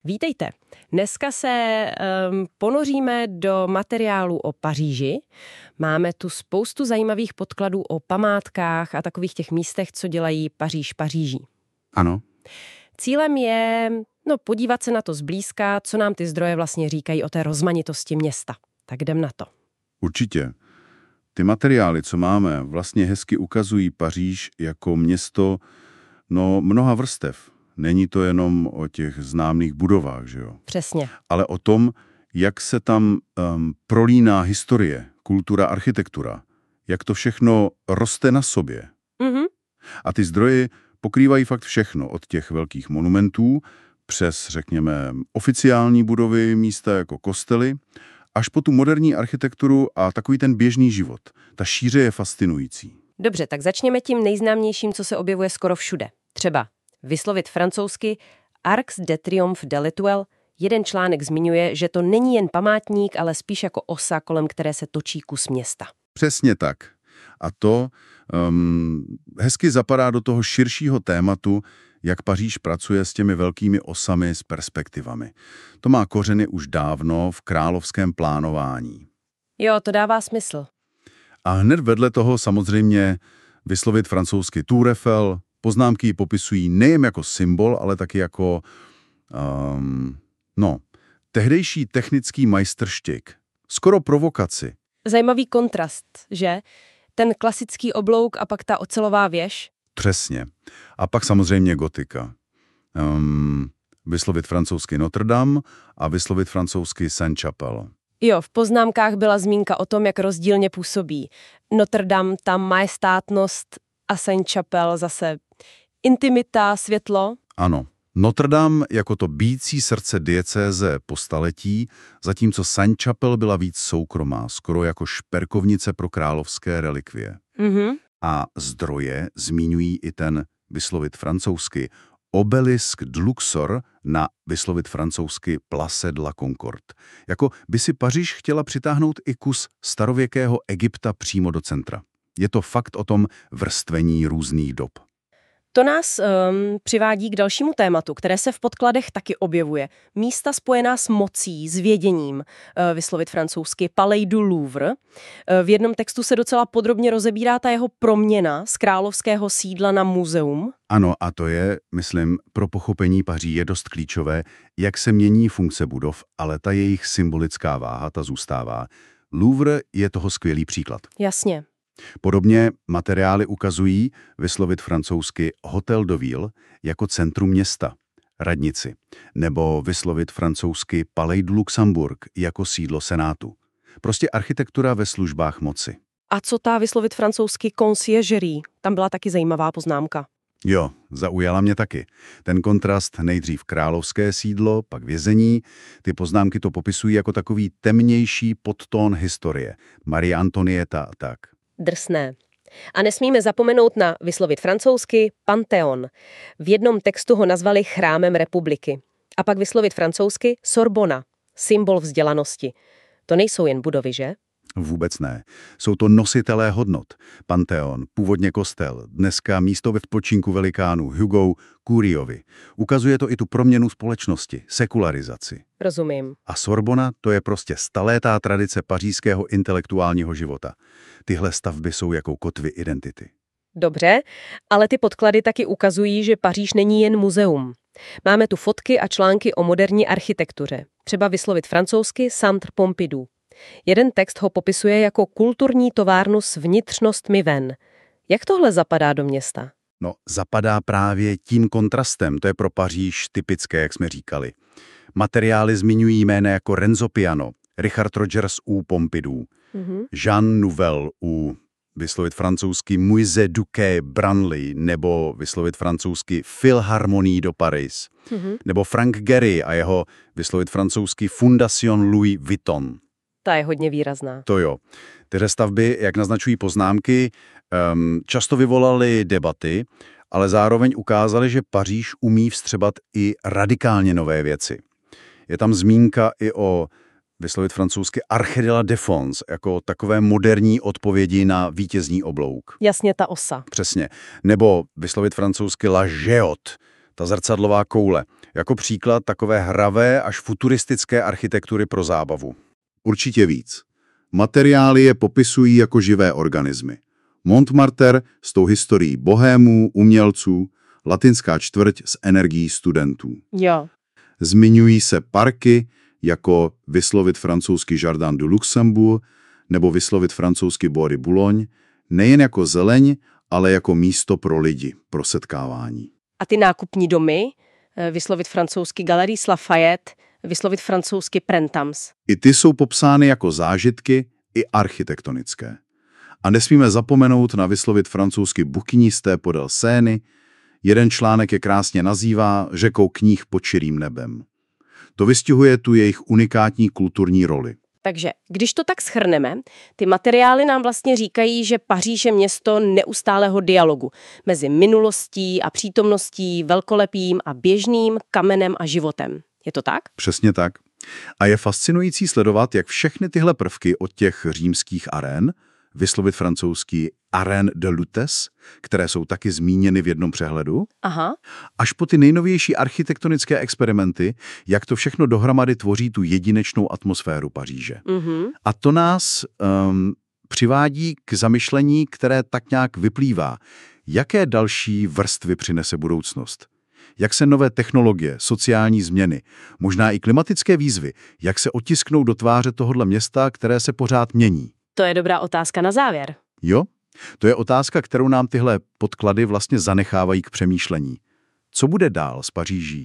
Vítejte. Dneska se ponoříme do materiálu o Paříži. Máme tu spoustu zajímavých podkladů o památkách a takových těch místech, co dělají Paříž Paříží. Ano. Cílem je podívat se na to zblízka, co nám ty zdroje vlastně říkají o té rozmanitosti města. Tak jdem na to. Určitě. Ty materiály, co máme, vlastně hezky ukazují Paříž jako město mnoha vrstev. Není to jenom o těch známých budovách, že jo? Přesně. Ale o tom, jak se tam prolíná historie, kultura, architektura. Jak to všechno roste na sobě. Mhm. A ty zdroje pokrývají fakt všechno, od těch velkých monumentů, přes, řekněme, oficiální budovy, místa jako kostely, až po tu moderní architekturu a takový ten běžný život. Ta šíře je fascinující. Dobře, tak začněme tím nejznámějším, co se objevuje skoro všude. Třeba vyslovit francouzsky Arc de Triomphe de l'Étoile. Jeden článek zmiňuje, že to není jen památník, ale spíš jako osa, kolem které se točí kus města. Přesně tak. A to hezky zapadá do toho širšího tématu, jak Paříž pracuje s těmi velkými osami, s perspektivami. To má kořeny už dávno v královském plánování. Jo, to dává smysl. A hned vedle toho samozřejmě vyslovit francouzsky Tour Eiffel. Poznámky ji popisují nejen jako symbol, ale taky jako tehdejší technický majstrštyk. Skoro provokaci. Zajímavý kontrast, že? Ten klasický oblouk a pak ta ocelová věž. Přesně. A pak samozřejmě gotika. Vyslovit francouzsky Notre Dame a vyslovit francouzsky Sainte-Chapelle. Jo, v poznámkách byla zmínka o tom, jak rozdílně působí. Notre Dame, ta majestátnost a Sainte-Chapelle zase intimita, světlo. Ano. Notre Dame jako to bící srdce diecéze po staletí, zatímco Sainte-Chapelle byla víc soukromá, skoro jako šperkovnice pro královské relikvie. Mhm. A zdroje zmiňují i ten, vyslovit francouzsky, obelisk de Luxor na, vyslovit francouzsky, Place de la Concorde. Jako by si Paříž chtěla přitáhnout i kus starověkého Egypta přímo do centra. Je to fakt o tom vrstvení různých dob. To nás přivádí k dalšímu tématu, které se v podkladech taky objevuje. Místa spojená s mocí, s věděním, vyslovit francouzsky Palais du Louvre. V jednom textu se docela podrobně rozebírá ta jeho proměna z královského sídla na muzeum. Ano, a to je, myslím, pro pochopení Paříže dost klíčové, jak se mění funkce budov, ale ta jejich symbolická váha, ta zůstává. Louvre je toho skvělý příklad. Jasně. Podobně materiály ukazují, vyslovit francouzsky Hôtel de Ville jako centrum města, radnici, nebo vyslovit francouzsky Palais du Luxembourg jako sídlo senátu. Prostě architektura ve službách moci. A co ta vyslovit francouzsky conciergerie? Tam byla taky zajímavá poznámka. Jo, zaujala mě taky. Ten kontrast nejdřív královské sídlo, pak vězení. Ty poznámky to popisují jako takový temnější podtón historie. Marie Antonieta a tak. Drsné. A nesmíme zapomenout na vyslovit francouzsky Panthéon. V jednom textu ho nazvali chrámem republiky. A pak vyslovit francouzsky Sorbona, symbol vzdělanosti. To nejsou jen budovy, že? Vůbec ne. Jsou to nositelé hodnot. Panthéon, původně kostel, dneska místo ve odpočinku velikánů Hugo Curiovi. Ukazuje to i tu proměnu společnosti, sekularizaci. Rozumím. A Sorbona, to je prostě staletá tradice pařížského intelektuálního života. Tyhle stavby jsou jako kotvy identity. Dobře, ale ty podklady taky ukazují, že Paříž není jen muzeum. Máme tu fotky a články o moderní architektuře. Třeba vyslovit francouzsky Centre Pompidou. Jeden text ho popisuje jako kulturní továrnu s vnitřnostmi ven. Jak tohle zapadá do města? No, zapadá právě tím kontrastem. To je pro Paříž typické, jak jsme říkali. Materiály zmiňují jména jako Renzo Piano, Richard Rogers u Pompidou, Jean Nouvel u, vyslovit francouzsky, Musée du Quai Branly, nebo vyslovit francouzsky Philharmonie de Paris, nebo Frank Gehry a jeho, vyslovit francouzsky, Fondation Louis Vuitton. Ta je hodně výrazná. To jo. Tyhle stavby, jak naznačují poznámky, často vyvolaly debaty, ale zároveň ukázaly, že Paříž umí vstřebat i radikálně nové věci. Je tam zmínka i o, vyslovit francouzsky, Arche de la Défense, jako takové moderní odpovědi na vítězný oblouk. Jasně, ta osa. Přesně. Nebo vyslovit francouzsky La Géote, ta zrcadlová koule. Jako příklad takové hravé až futuristické architektury pro zábavu. Určitě víc. Materiály je popisují jako živé organismy. Montmartre s tou historií bohémů, umělců, latinská čtvrť s energií studentů. Jo. Zmiňují se parky, jako vyslovit francouzsky Jardin du Luxembourg nebo vyslovit francouzsky Bois de Boulogne, nejen jako zeleň, ale jako místo pro lidi, pro setkávání. A ty nákupní domy, vyslovit francouzsky Galeries Lafayette, vyslovit francouzsky Printemps. I ty jsou popsány jako zážitky i architektonické. A nesmíme zapomenout na vyslovit francouzsky Bouquinisté podél Seiny. Jeden článek je krásně nazývá řekou knih pod širým nebem. To vystihuje tu jejich unikátní kulturní roli. Takže když to tak shrneme, ty materiály nám vlastně říkají, že Paříž je město neustálého dialogu mezi minulostí a přítomností, velkolepým a běžným, kamenem a životem. Je to tak? Přesně tak. A je fascinující sledovat, jak všechny tyhle prvky od těch římských arén, vyslovit francouzský arène de Lutèce, které jsou taky zmíněny v jednom přehledu, Aha. až po ty nejnovější architektonické experimenty, jak to všechno dohromady tvoří tu jedinečnou atmosféru Paříže. A to nás přivádí k zamyšlení, které tak nějak vyplývá. Jaké další vrstvy přinese budoucnost? Jak se nové technologie, sociální změny, možná i klimatické výzvy, jak se otisknou do tváře tohohle města, které se pořád mění? To je dobrá otázka na závěr. Jo? To je otázka, kterou nám tyhle podklady vlastně zanechávají k přemýšlení. Co bude dál s Paříží